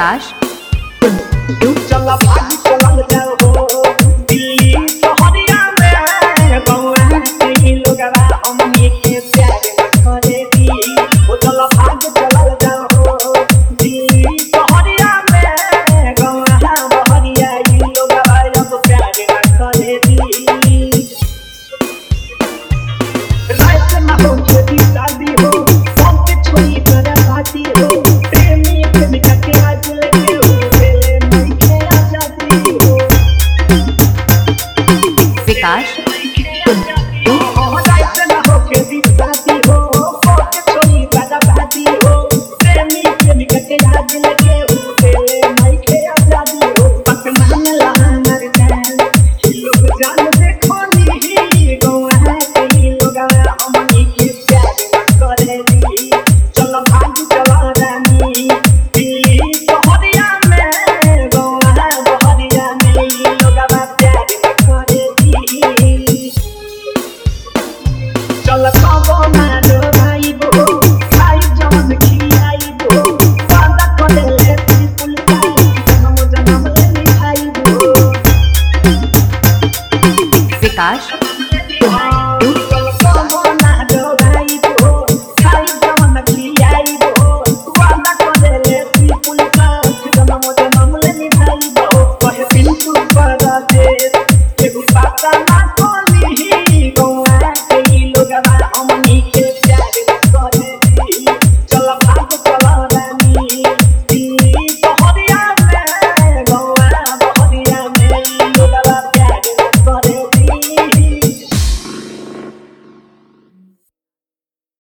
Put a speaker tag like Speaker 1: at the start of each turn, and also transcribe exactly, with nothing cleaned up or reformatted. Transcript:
Speaker 1: विकास
Speaker 2: चल भाग चलल जाओ दिल्ली शहरिया में गौआ के लोगवा हमनी के प्यार करे दी ओ चल भाग चलल जाओ दिल्ली शहरिया में गौआ बहरिया ई लोगवा अब प्यार करे दी रात में हो छोटी शादी हो हम पे छोड़ी कर पाती हो प्रेमी प्रेमिका के आज लेके
Speaker 1: विकास चल खाबो ना दो भाई बो खाई जमन खियाई बो वादा करे ले पुल का जन्म जन्म ले निभाई बो विकास
Speaker 2: चल खाबो ना दो भाई बो खाई जमन खियाई बो वादा करे ले पुल का जन्म जन्म ले निभाई बो कहे पिंटू पर दे एगो पाता ना